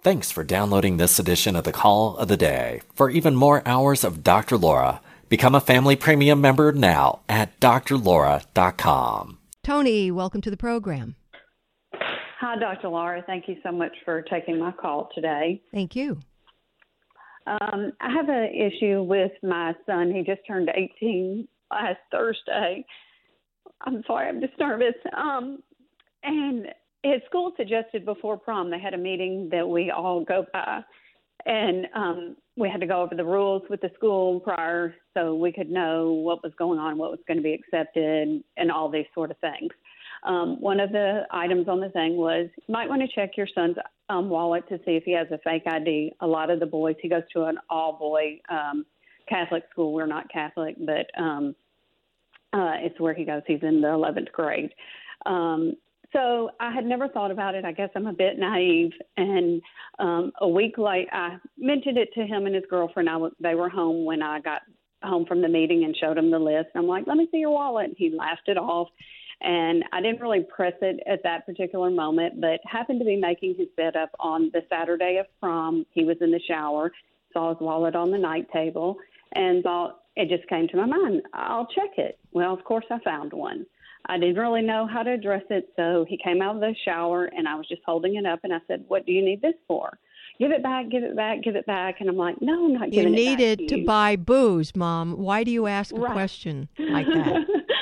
Thanks for downloading this edition of the Call of the Day. For even more hours of Dr. Laura, become a family premium member now at drlaura.com. Tony, welcome to the program. Hi, Dr. Laura. Thank you so much for taking my call today. Thank you. I have an issue with my son. He just turned 18 last Thursday. I'm sorry, I'm just nervous. And his school suggested before prom, they had a meeting that we all go by. And we had to go over the rules with the school prior so we could know what was going on, what was going to be accepted, and all these sort of things. One of the items on the thing was you might want to check your son's wallet to see if he has a fake ID. A lot of the boys, he goes to an all-boy Catholic school. We're not Catholic, but it's where he goes. He's in the 11th grade. So I had never thought about it. I guess I'm a bit naive. And a week later, I mentioned it to him and his girlfriend. They were home when I got home from the meeting and showed him the list. I'm like, let me see your wallet. And he laughed it off. And I didn't really press it at that particular moment, but happened to be making his bed up on the Saturday of prom. He was in the shower, saw his wallet on the night table, and thought, it just came to my mind, I'll check it. Well, of course, I found one. I didn't really know how to address it, so he came out of the shower, and I was just holding it up, and I said, what do you need this for? Give it back, give it back, give it back. And I'm like, no, I'm not giving it back. You need it to buy booze, Mom. Why do you ask a question like that?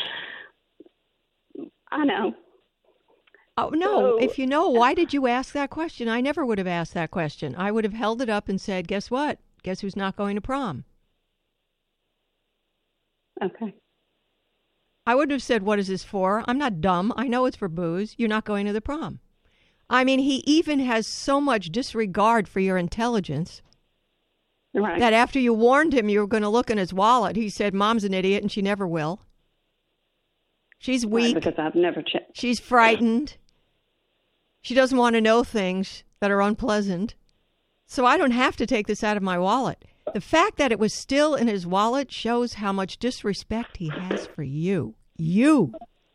I know. Oh, no. If you know, why did you ask that question? I never would have asked that question. I would have held it up and said, guess what? Guess who's not going to prom? Okay. I wouldn't have said, what is this for? I'm not dumb. I know it's for booze. You're not going to the prom. I mean, he even has so much disregard for your intelligence that after you warned him you were going to look in his wallet, he said, Mom's an idiot and she never will. She's weak. Right, because I've never checked. She's frightened. She doesn't want to know things that are unpleasant. So I don't have to take this out of my wallet. The fact that it was still in his wallet shows how much disrespect he has for you. You.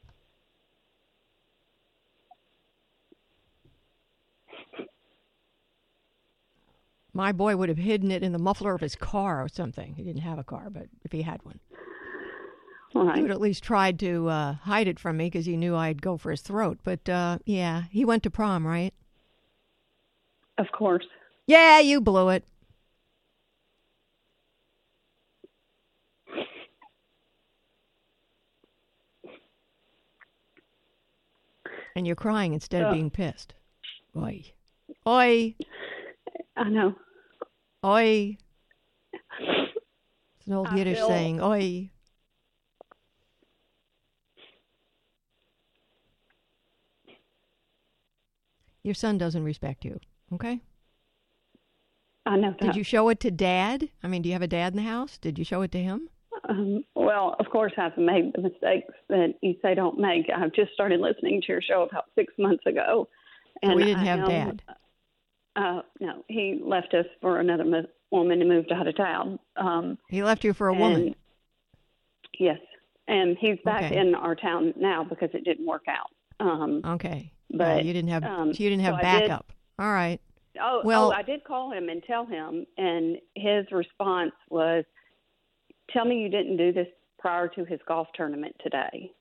My boy would have hidden it in the muffler of his car or something. He didn't have a car, but if he had one. Right. He would at least tried to hide it from me because he knew I'd go for his throat. But, yeah, he went to prom, right? Of course. Yeah, you blew it. And you're crying instead of being pissed. Oi. Oi. I know. Oi. It's an old Yiddish saying. Oi. Your son doesn't respect you, okay? I know that. Did you show it to Dad? I mean, do you have a dad in the house? Did you show it to him? Well, of course, I've made the mistakes that you say don't make. I've just started listening to your show about 6 months ago. And so we didn't have Dad? No, he left us for another woman and moved out of town. He left you for a woman? Yes. And he's back in our town now because it didn't work out. Okay. But you didn't have backup. All right. I did call him and tell him, and his response was, tell me you didn't do this prior to his golf tournament today.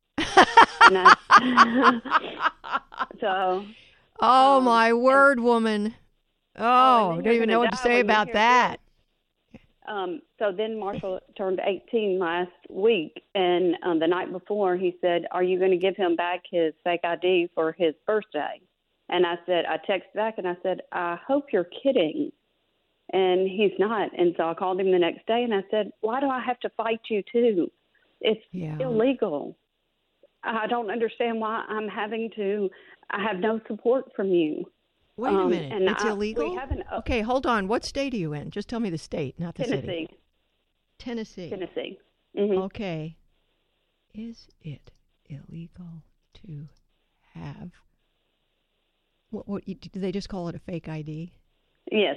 My word, woman. I don't even know what to say about that. So then Marshall turned 18 last week, and the night before he said, are you going to give him back his fake ID for his birthday? And I texted back and I said, I hope you're kidding. And he's not. And so I called him the next day and I said, why do I have to fight you too? It's illegal. I don't understand why I'm having to. I have no support from you. Wait a minute. It's illegal? Okay, hold on. What state are you in? Just tell me the state, not the city. Tennessee. Mm-hmm. Okay. Is it illegal to have... What do they just call it a fake ID? Yes.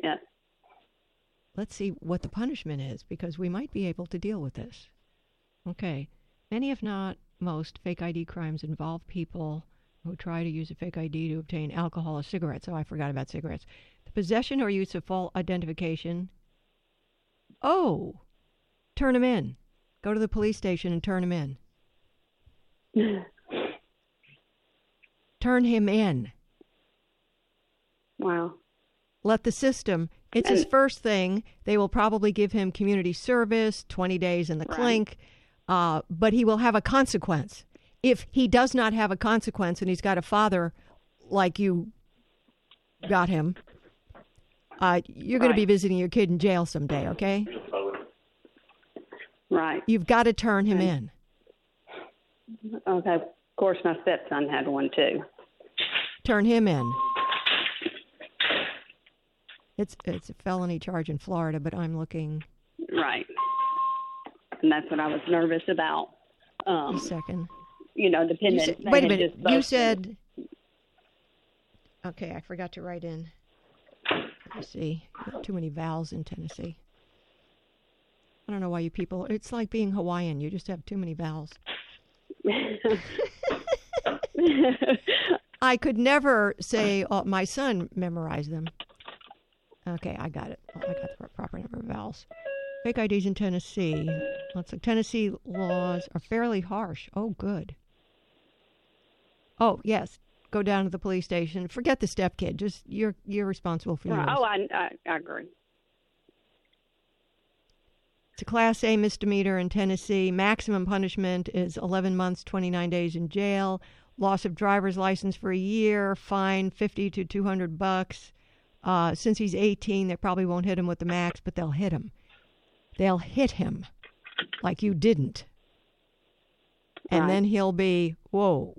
Let's see what the punishment is, because we might be able to deal with this. Okay. Many, if not most, fake ID crimes involve people who try to use a fake ID to obtain alcohol or cigarettes. Oh, I forgot about cigarettes. The possession or use of false identification. Oh, turn him in. Go to the police station and turn him in. Turn him in. Wow. Let the system. It's his first thing. They will probably give him community service, 20 days in the clink, but he will have a consequence. If he does not have a consequence and he's got a father like you got him, you're going to be visiting your kid in jail someday, okay? Right. You've got to turn him in. Okay. Of course, my stepson had one too. Turn him in. It's a felony charge in Florida, but I'm looking. Right. And that's what I was nervous about. A second. Dependent. Wait a minute. You said. Okay, I forgot to write in. Let me see. Too many vowels in Tennessee. I don't know why you people. It's like being Hawaiian. You just have too many vowels. I could never say, my son memorized them. Okay, I got it. I got the proper number of vowels. Fake IDs in Tennessee. Looks like Tennessee laws are fairly harsh. Oh, good. Oh, yes. Go down to the police station. Forget the stepkid. Just you're responsible for yours. Oh, I agree. It's a Class A misdemeanor in Tennessee. Maximum punishment is 11 months, 29 days in jail. Loss of driver's license for a year. Fine, $50 to $200. Since he's 18, they probably won't hit him with the max, but they'll hit him. They'll hit him like you didn't. And then he'll be, whoa.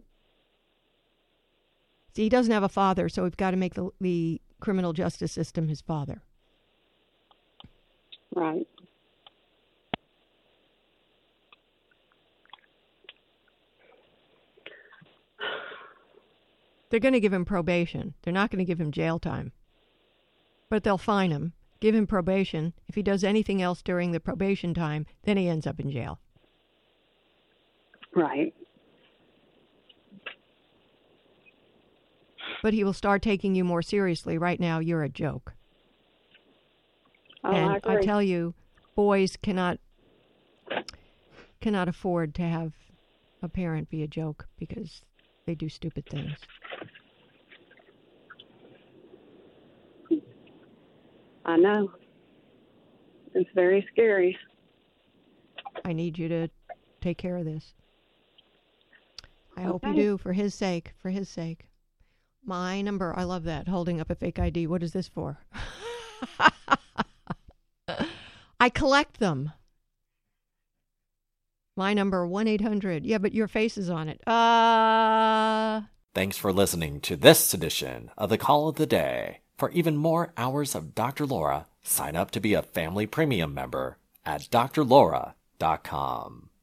See, he doesn't have a father, so we've got to make the criminal justice system his father. Right. They're going to give him probation. They're not going to give him jail time. But they'll fine him, give him probation. If he does anything else during the probation time, then he ends up in jail. Right. But he will start taking you more seriously. Right now, you're a joke. Oh, and I agree. I tell you, boys cannot afford to have a parent be a joke because they do stupid things. I know. It's very scary. I need you to take care of this. I hope you do, for his sake, My number, I love that, holding up a fake ID. What is this for? I collect them. My number, 1-800. Yeah, but your face is on it. Thanks for listening to this edition of The Call of the Day. For even more hours of Dr. Laura, sign up to be a family premium member at drlaura.com.